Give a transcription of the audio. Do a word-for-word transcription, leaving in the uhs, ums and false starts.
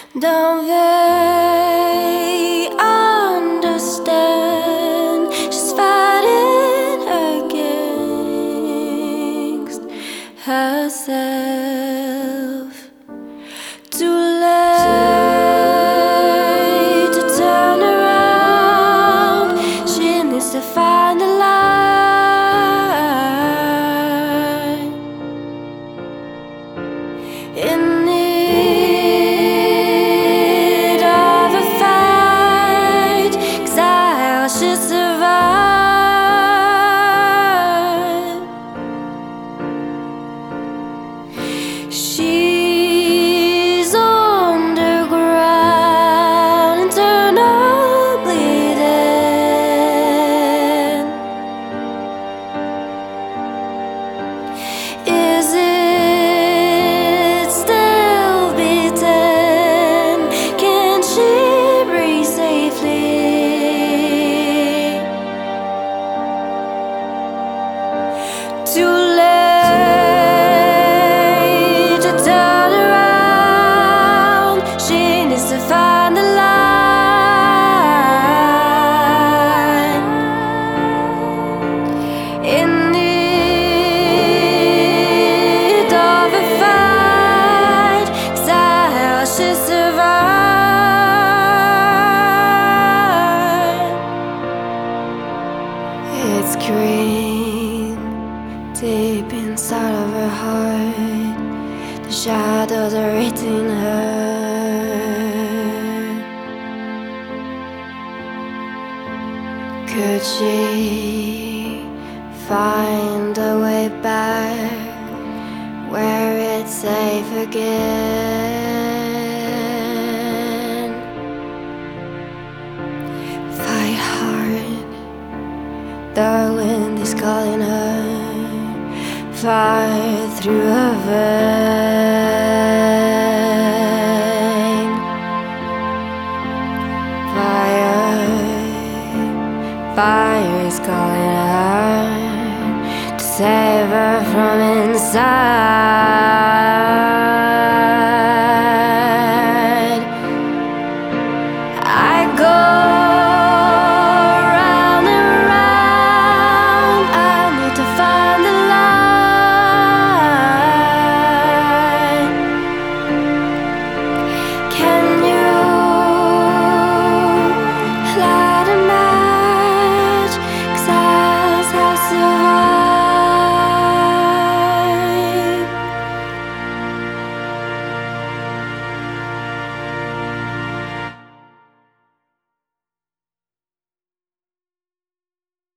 Don't they understand? She's fighting against herself. Too late to turn around. She needs to find the light. In need of a fight, 'cause how she survive. She's underground, internal bleeding. Is it too late to turn around? She needs to find the light. In need of a fight, 'cause how she survive. It's green deep inside of her heart. The shadows are eating her. Could she find a way back where it's safe again? Fight hard, the wind is calling her far through a veil.